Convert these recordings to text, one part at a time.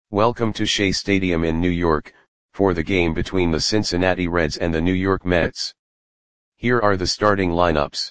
Welcome to Shea Stadium in New York, for the game between the Cincinnati Reds and the New York Mets. Here are the starting lineups.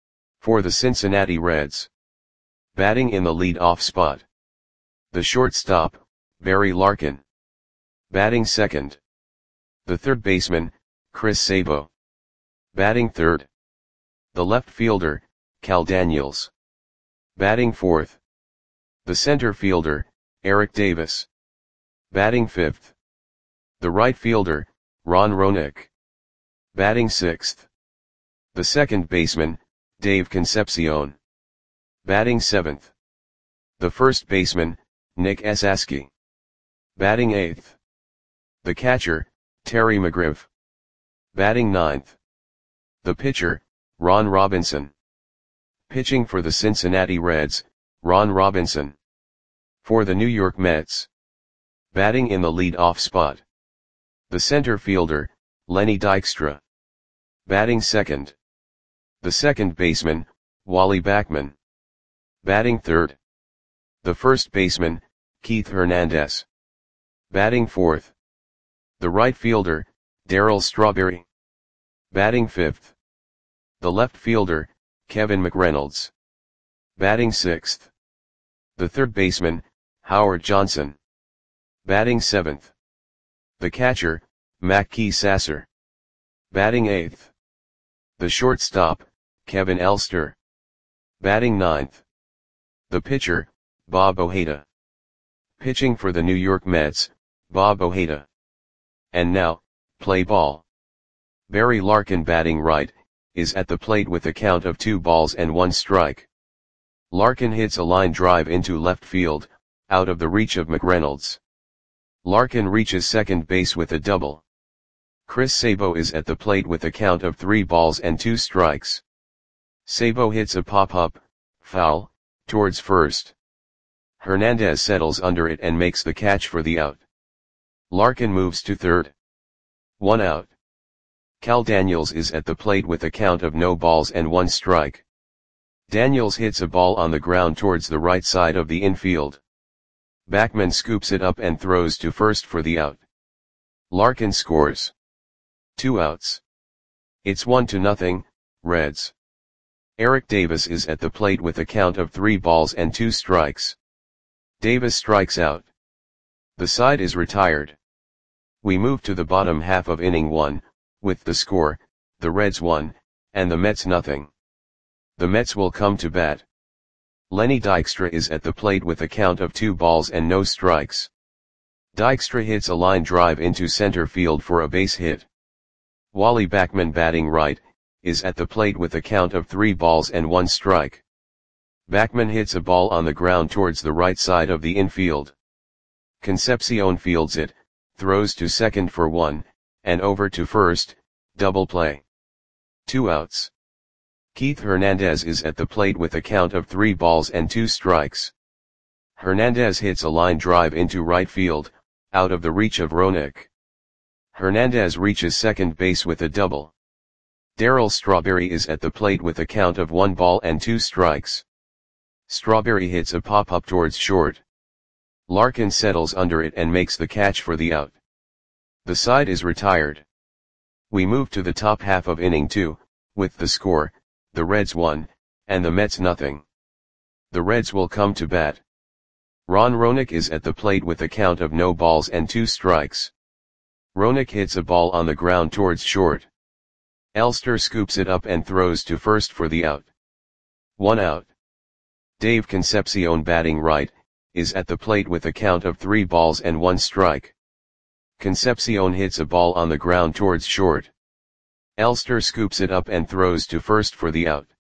For the Cincinnati Reds. Batting in the lead-off spot. The shortstop, Barry Larkin. Batting second. The third baseman, Chris Sabo. Batting third. The left fielder, Cal Daniels. Batting fourth. The center fielder, Eric Davis. Batting fifth. The right fielder, Ron Roenicke. Batting sixth. The second baseman, Dave Concepcion. Batting seventh. The first baseman, Nick Esasky. Batting eighth. The catcher, Terry McGriff. Batting ninth. The pitcher, Ron Robinson. Pitching for the Cincinnati Reds, Ron Robinson. For the New York Mets. Batting in the lead-off spot. The center fielder, Lenny Dykstra. Batting second. The second baseman, Wally Backman. Batting third. The first baseman, Keith Hernandez. Batting fourth. The right fielder, Darryl Strawberry. Batting fifth. The left fielder, Kevin McReynolds. Batting sixth. The third baseman, Howard Johnson. Batting seventh. The catcher, Mackey Sasser. Batting eighth. The shortstop, Kevin Elster. Batting ninth. The pitcher, Bob Ojeda. Pitching for the New York Mets, Bob Ojeda. And now, play ball. Barry Larkin, batting right, is at the plate with a count of 2-1 strike. Larkin hits a line drive into left field, out of the reach of McReynolds. Larkin reaches second base with a double. Chris Sabo is at the plate with a count of 3-2 strikes. Sabo hits a pop-up, foul, towards first. Hernandez settles under it and makes the catch for the out. Larkin moves to third. 1 out. Cal Daniels is at the plate with a count of 0-1 strike. Daniels hits a ball on the ground towards the right side of the infield. Backman scoops it up and throws to first for the out. Larkin scores. 2 outs. It's 1-0, Reds. Eric Davis is at the plate with a count of 3-2 strikes. Davis strikes out. The side is retired. We move to the bottom half of inning 1, with the score, the Reds 1, and the Mets 0. The Mets will come to bat. Lenny Dykstra is at the plate with a count of 2 balls and no strikes. Dykstra hits a line drive into center field for a base hit. Wally Backman, batting right, is at the plate with a count of 3-1 strike. Backman hits a ball on the ground towards the right side of the infield. Concepcion fields it, throws to second for 1, and over to first, double play. 2 outs. Keith Hernandez is at the plate with a count of 3-2 strikes. Hernandez hits a line drive into right field, out of the reach of Roenicke. Hernandez reaches second base with a double. Darryl Strawberry is at the plate with a count of 1-2 strikes. Strawberry hits a pop-up towards short. Larkin settles under it and makes the catch for the out. The side is retired. We move to the top half of inning 2, with the score, the Reds 1, and the Mets 0. The Reds will come to bat. Ron Roenicke is at the plate with a count of 0-2 strikes. Roenicke hits a ball on the ground towards short. Elster scoops it up and throws to first for the out. 1 out. Dave Concepcion, batting right, is at the plate with a count of 3-1 strike. Concepcion hits a ball on the ground towards short. Elster scoops it up and throws to first for the out.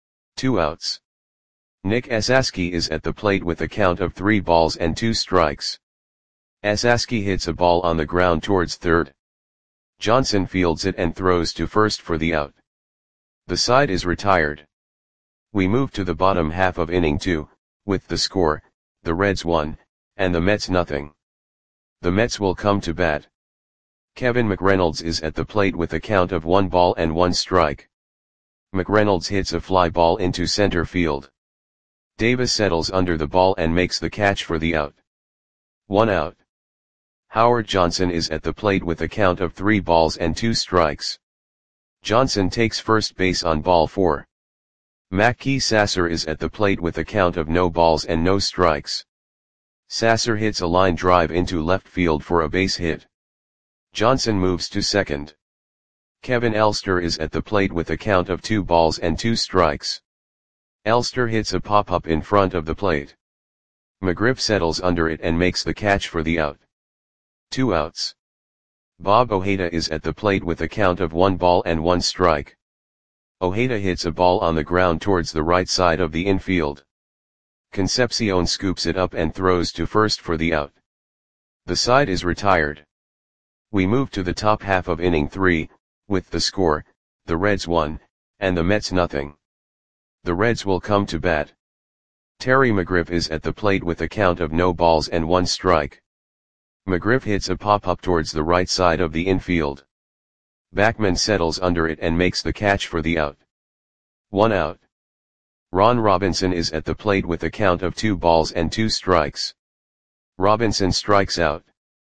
2 outs. Nick Esasky is at the plate with a count of 3-2 strikes. Esasky hits a ball on the ground towards third. Johnson fields it and throws to first for the out. The side is retired. We move to the bottom half of inning 2, with the score, the Reds 1, and the Mets 0. The Mets will come to bat. Kevin McReynolds is at the plate with a count of 1-1 strike. McReynolds hits a fly ball into center field. Davis settles under the ball and makes the catch for the out. 1 out. Howard Johnson is at the plate with a count of 3 balls and 2 strikes. Johnson takes first base on ball 4. Mackey Sasser is at the plate with a count of no balls and no strikes. Sasser hits a line drive into left field for a base hit. Johnson moves to second. Kevin Elster is at the plate with a count of 2 balls and 2 strikes. Elster hits a pop-up in front of the plate. McGriff settles under it and makes the catch for the out. 2 outs. Bob Ojeda is at the plate with a count of 1 ball and 1 strike. Ojeda hits a ball on the ground towards the right side of the infield. Concepcion scoops it up and throws to first for the out. The side is retired. We move to the top half of inning 3, with the score, the Reds 1, and the Mets nothing. The Reds will come to bat. Terry McGriff is at the plate with a count of no balls and 1 strike. McGriff hits a pop-up towards the right side of the infield. Backman settles under it and makes the catch for the out. 1 out. Ron Robinson is at the plate with a count of 2 balls and 2 strikes. Robinson strikes out.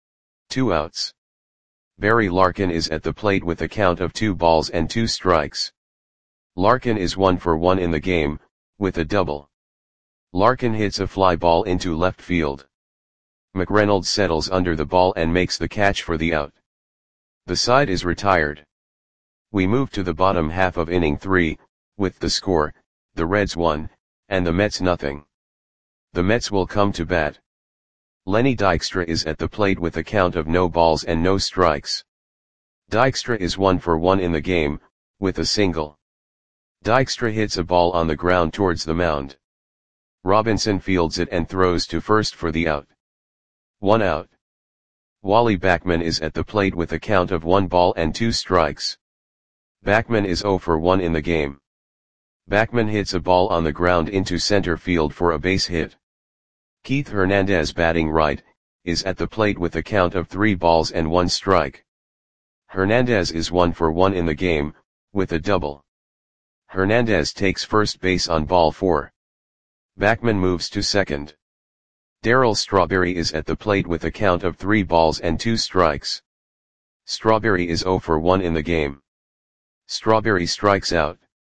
2 outs. Barry Larkin is at the plate with a count of 2 balls and 2 strikes. Larkin is 1 for 1 in the game, with a double. Larkin hits a fly ball into left field. McReynolds settles under the ball and makes the catch for the out. The side is retired. We move to the bottom half of inning 3, with the score, the Reds 1, and the Mets nothing. The Mets will come to bat. Lenny Dykstra is at the plate with a count of no balls and no strikes. Dykstra is 1 for 1 in the game, with a single. Dykstra hits a ball on the ground towards the mound. Robinson fields it and throws to first for the out. 1 out. Wally Backman is at the plate with a count of 1 ball and 2 strikes. Backman is 0 for 1 in the game. Backman hits a ball on the ground into center field for a base hit. Keith Hernandez, batting right, is at the plate with a count of 3 balls and 1 strike. Hernandez is 1 for 1 in the game, with a double. Hernandez takes first base on ball 4. Backman moves to second. Darryl Strawberry is at the plate with a count of 3 balls and 2 strikes. Strawberry is 0 for 1 in the game. Strawberry strikes out.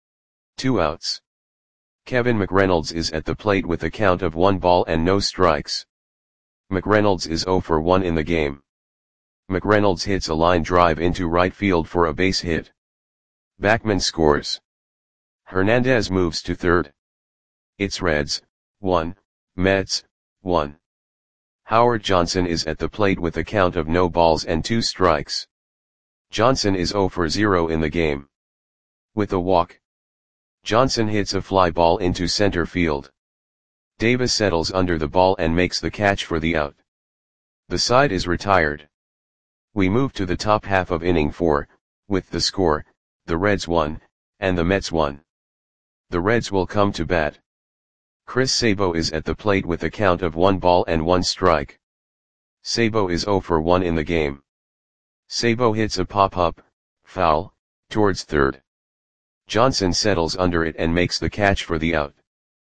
2 outs. Kevin McReynolds is at the plate with a count of 1 ball and no strikes. McReynolds is 0 for 1 in the game. McReynolds hits a line drive into right field for a base hit. Backman scores. Hernandez moves to third. It's Reds 1, Mets 1. Howard Johnson is at the plate with a count of no balls and 2 strikes. Johnson is 0 for 0 in the game. With a walk. Johnson hits a fly ball into center field. Davis settles under the ball and makes the catch for the out. The side is retired. We move to the top half of inning 4, with the score, the Reds 1, and the Mets 1. The Reds will come to bat. Chris Sabo is at the plate with a count of 1 ball and 1 strike. Sabo is 0 for 1 in the game. Sabo hits a pop-up, foul, towards third. Johnson settles under it and makes the catch for the out.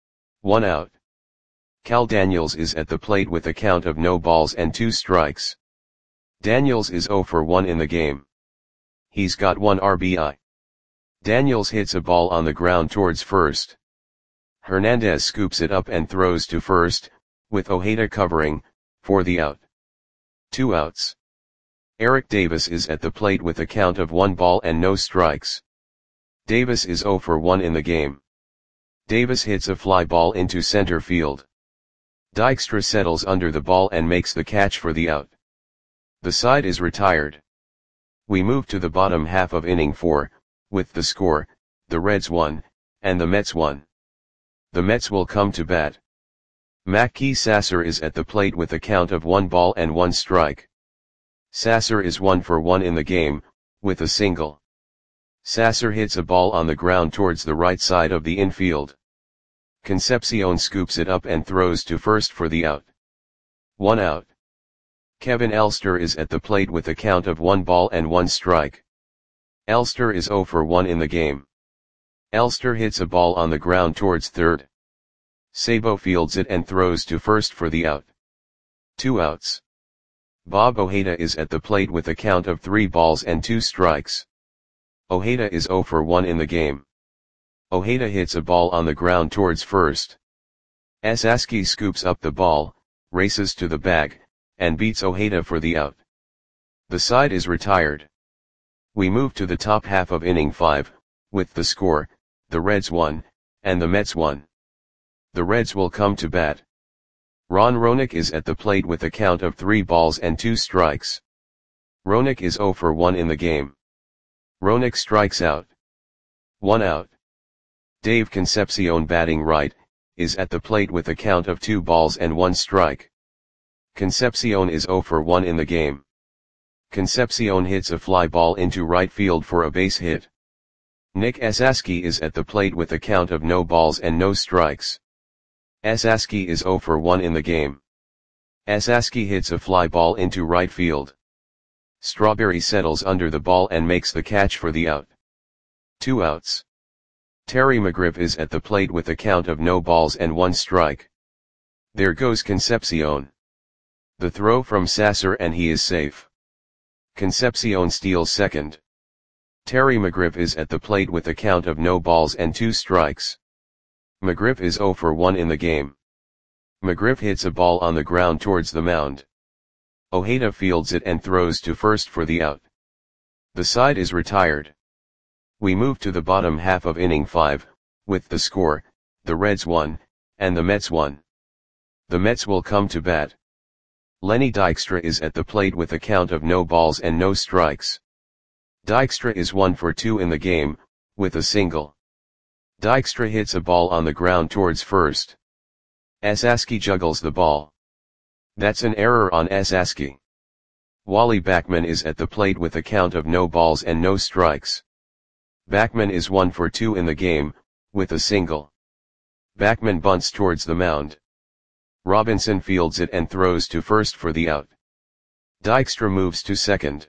1 out. Cal Daniels is at the plate with a count of no balls and 2 strikes. Daniels is 0 for 1 in the game. He's got 1 RBI. Daniels hits a ball on the ground towards first. Hernandez scoops it up and throws to first, with Ojeda covering, for the out. 2 outs. Eric Davis is at the plate with a count of 1 ball and no strikes. Davis is 0 for 1 in the game. Davis hits a fly ball into center field. Dykstra settles under the ball and makes the catch for the out. The side is retired. We move to the bottom half of inning 4, with the score, the Reds 1, and the Mets 1. The Mets will come to bat. Mackey Sasser is at the plate with a count of 1 ball and 1 strike. Sasser is 1 for 1 in the game, with a single. Sasser hits a ball on the ground towards the right side of the infield. Concepcion scoops it up and throws to first for the out. 1 out. Kevin Elster is at the plate with a count of 1 ball and 1 strike. Elster is 0 for 1 in the game. Elster hits a ball on the ground towards third. Sabo fields it and throws to first for the out. 2 outs. Bob Ojeda is at the plate with a count of 3 balls and 2 strikes. Ojeda is 0 for 1 in the game. Ojeda hits a ball on the ground towards first. Esaski scoops up the ball, races to the bag, and beats Ojeda for the out. The side is retired. We move to the top half of inning 5, with the score, the Reds won, and the Mets won. The Reds will come to bat. Ron Roenick is at the plate with a count of 3 balls and 2 strikes. Roenick is 0 for 1 in the game. Roenick strikes out. 1 out. Dave Concepcion, batting right, is at the plate with a count of 2 balls and 1 strike. Concepcion is 0 for 1 in the game. Concepcion hits a fly ball into right field for a base hit. Nick Esaski is at the plate with a count of no balls and no strikes. Esaski is 0 for 1 in the game. Esaski hits a fly ball into right field. Strawberry settles under the ball and makes the catch for the out. 2 outs. Terry McGriff is at the plate with a count of no balls and 1 strike. There goes Concepcion. The throw from Sasser and he is safe. Concepcion steals second. Terry McGriff is at the plate with a count of no balls and 2 strikes. McGriff is 0 for 1 in the game. McGriff hits a ball on the ground towards the mound. Ojeda fields it and throws to first for the out. The side is retired. We move to the bottom half of inning 5, with the score, the Reds won, and the Mets won. The Mets will come to bat. Lenny Dykstra is at the plate with a count of no balls and no strikes. Dykstra is 1 for 2 in the game, with a single. Dykstra hits a ball on the ground towards first. Esaski juggles the ball. That's an error on Esaski. Wally Backman is at the plate with a count of no balls and no strikes. Backman is 1 for 2 in the game, with a single. Backman bunts towards the mound. Robinson fields it and throws to first for the out. Dykstra moves to second.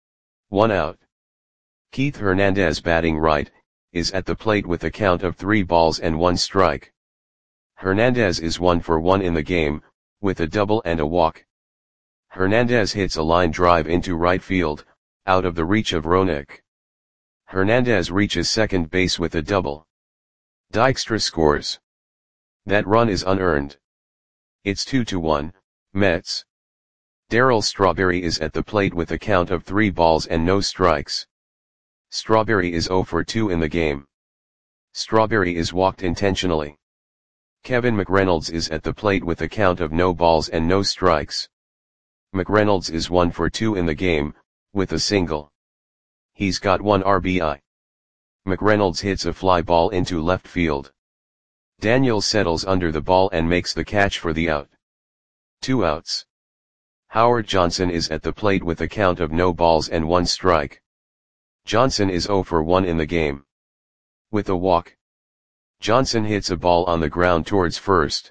1 out. Keith Hernandez, batting right, is at the plate with a count of 3 balls and 1 strike. Hernandez is 1 for 1 in the game, with a double and a walk. Hernandez hits a line drive into right field, out of the reach of Roenick. Hernandez reaches second base with a double. Dykstra scores. That run is unearned. It's 2-1, Mets. Darryl Strawberry is at the plate with a count of 3 balls and no strikes. Strawberry is 0 for 2 in the game. Strawberry is walked intentionally. Kevin McReynolds is at the plate with a count of no balls and no strikes. McReynolds is 1 for 2 in the game, with a single. He's got 1 RBI. McReynolds hits a fly ball into left field. Daniels settles under the ball and makes the catch for the out. 2 outs. Howard Johnson is at the plate with a count of no balls and 1 strike. Johnson is 0 for 1 in the game. With a walk. Johnson hits a ball on the ground towards first.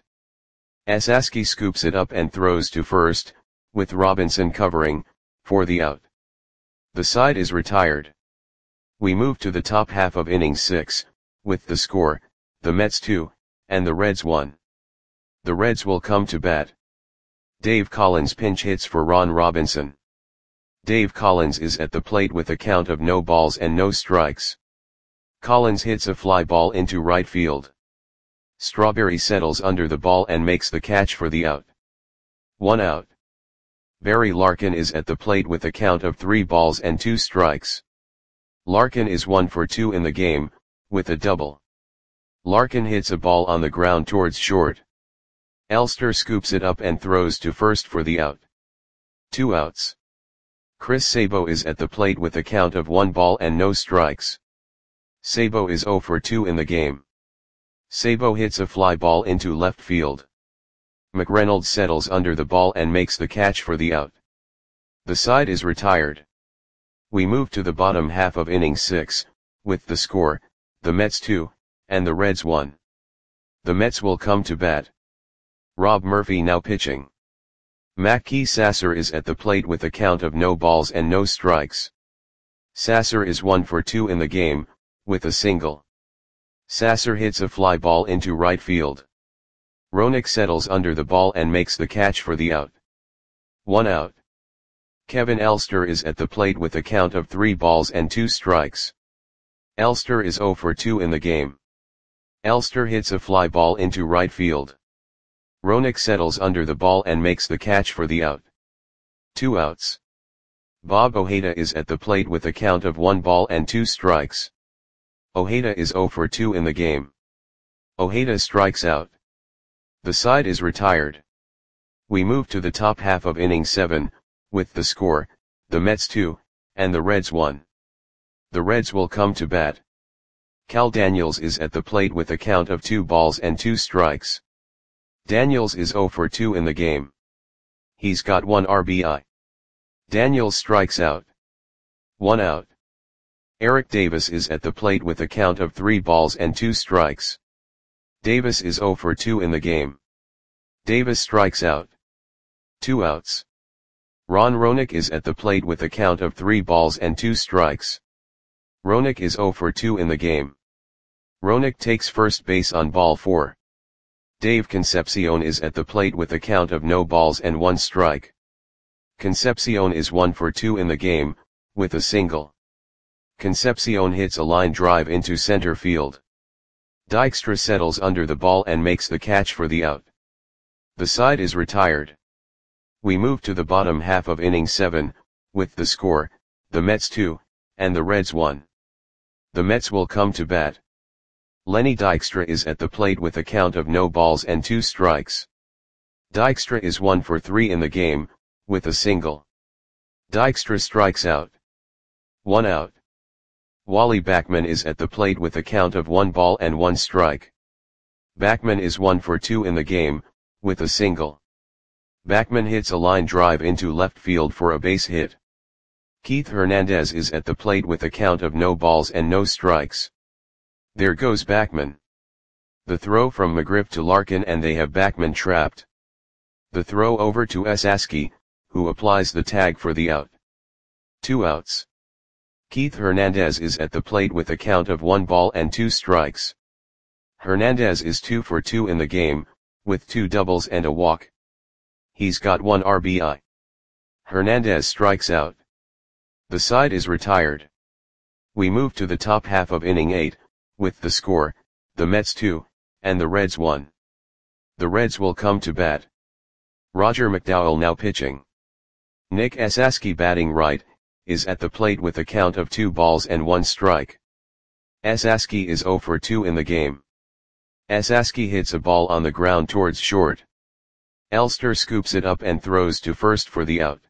Esaski scoops it up and throws to first, with Robinson covering, for the out. The side is retired. We move to the top half of inning 6, with the score, the Mets 2, and the Reds 1. The Reds will come to bat. Dave Collins pinch hits for Ron Robinson. Dave Collins is at the plate with a count of no balls and no strikes. Collins hits a fly ball into right field. Strawberry settles under the ball and makes the catch for the out. 1 out. Barry Larkin is at the plate with a count of 3 balls and 2 strikes. Larkin is 1 for 2 in the game, with a double. Larkin hits a ball on the ground towards short. Elster scoops it up and throws to first for the out. 2 outs. Chris Sabo is at the plate with a count of 1 ball and no strikes. Sabo is 0 for 2 in the game. Sabo hits a fly ball into left field. McReynolds settles under the ball and makes the catch for the out. The side is retired. We move to the bottom half of inning 6, with the score, the Mets 2, and the Reds 1. The Mets will come to bat. Rob Murphy now pitching. Mackey Sasser is at the plate with a count of no balls and no strikes. Sasser is 1 for 2 in the game, with a single. Sasser hits a fly ball into right field. Roenick settles under the ball and makes the catch for the out. 1 out. Kevin Elster is at the plate with a count of 3 balls and 2 strikes. Elster is 0 for 2 in the game. Elster hits a fly ball into right field. Roenick settles under the ball and makes the catch for the out. 2 outs. Bob Ojeda is at the plate with a count of 1 ball and 2 strikes. Ojeda is 0 for 2 in the game. Ojeda strikes out. The side is retired. We move to the top half of inning 7, with the score, the Mets 2, and the Reds 1. The Reds will come to bat. Cal Daniels is at the plate with a count of 2 balls and 2 strikes. Daniels is 0 for 2 in the game. He's got 1 RBI. Daniels strikes out. 1 out. Eric Davis is at the plate with a count of 3 balls and 2 strikes. Davis is 0 for 2 in the game. Davis strikes out. 2 outs. Ron Roenick is at the plate with a count of 3 balls and 2 strikes. Roenick is 0 for 2 in the game. Roenick takes first base on ball 4. Dave Concepcion is at the plate with a count of no balls and 1 strike. Concepcion is 1 for 2 in the game, with a single. Concepcion hits a line drive into center field. Dykstra settles under the ball and makes the catch for the out. The side is retired. We move to the bottom half of inning 7, with the score, the Mets 2, and the Reds 1. The Mets will come to bat. Lenny Dykstra is at the plate with a count of no balls and 2 strikes. Dykstra is 1 for 3 in the game, with a single. Dykstra strikes out. 1 out. Wally Backman is at the plate with a count of 1 ball and 1 strike. Backman is 1 for 2 in the game, with a single. Backman hits a line drive into left field for a base hit. Keith Hernandez is at the plate with a count of no balls and no strikes. There goes Backman. The throw from McGriff to Larkin and they have Backman trapped. The throw over to Esaski, who applies the tag for the out. 2 outs. Keith Hernandez is at the plate with a count of 1 ball and 2 strikes. Hernandez is 2 for 2 in the game, with 2 doubles and a walk. He's got 1 RBI. Hernandez strikes out. The side is retired. We move to the top half of inning 8, with the score, the Mets 2, and the Reds 1. The Reds will come to bat. Roger McDowell now pitching. Nick Esaski batting right, is at the plate with a count of 2 balls and 1 strike. Esaski is 0 for 2 in the game. Esaski hits a ball on the ground towards short. Elster scoops it up and throws to first for the out.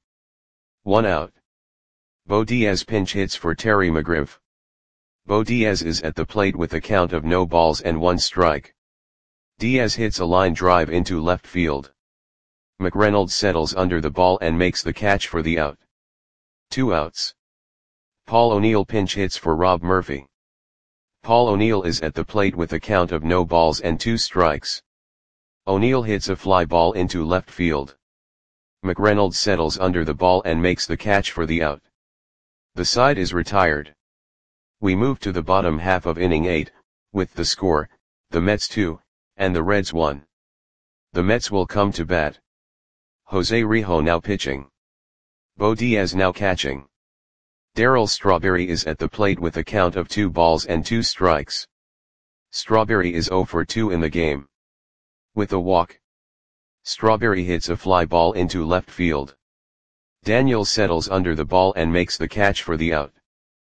1 out. Bo Diaz pinch hits for Terry McGriff. Bo Diaz is at the plate with a count of no balls and 1 strike. Diaz hits a line drive into left field. McReynolds settles under the ball and makes the catch for the out. 2 outs. Paul O'Neill pinch hits for Rob Murphy. Paul O'Neill is at the plate with a count of no balls and 2 strikes. O'Neill hits a fly ball into left field. McReynolds settles under the ball and makes the catch for the out. The side is retired. We move to the bottom half of inning 8, with the score, the Mets 2, and the Reds 1. The Mets will come to bat. Jose Rijo now pitching. Bo Diaz now catching. Darryl Strawberry is at the plate with a count of 2 balls and 2 strikes. Strawberry is 0 for 2 in the game. With a walk. Strawberry hits a fly ball into left field. Daniels settles under the ball and makes the catch for the out.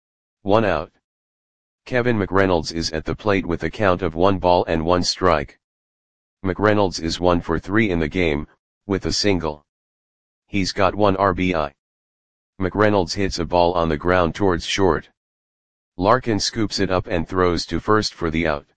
1 out. Kevin McReynolds is at the plate with a count of 1 ball and 1 strike. McReynolds is 1 for 3 in the game, with a single. He's got 1 RBI. McReynolds hits a ball on the ground towards short. Larkin scoops it up and throws to first for the out.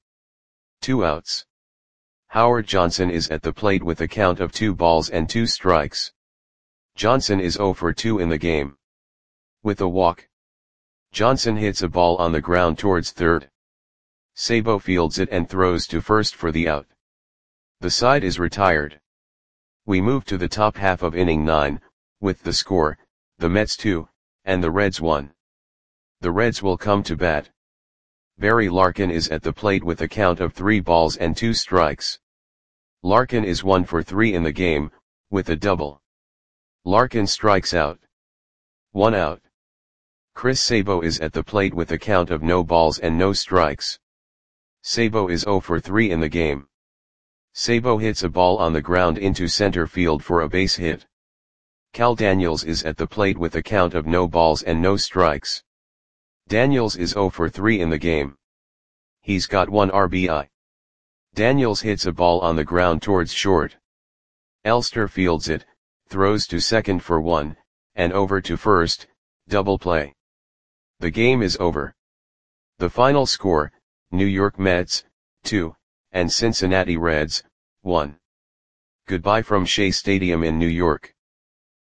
2 outs. Howard Johnson is at the plate with a count of 2 balls and 2 strikes. Johnson is 0 for 2 in the game. With a walk. Johnson hits a ball on the ground towards third. Sabo fields it and throws to first for the out. The side is retired. We move to the top half of inning 9, with the score, the Mets 2, and the Reds 1. The Reds will come to bat. Barry Larkin is at the plate with a count of 3 balls and 2 strikes. Larkin is 1 for 3 in the game, with a double. Larkin strikes out. 1 out. Chris Sabo is at the plate with a count of no balls and no strikes. Sabo is 0 for 3 in the game. Sabo hits a ball on the ground into center field for a base hit. Cal Daniels is at the plate with a count of no balls and no strikes. Daniels is 0 for 3 in the game. He's got 1 RBI. Daniels hits a ball on the ground towards short. Elster fields it, throws to second for 1, and over to first, double play. The game is over. The final score, New York Mets, 2, and Cincinnati Reds, 1. Goodbye from Shea Stadium in New York.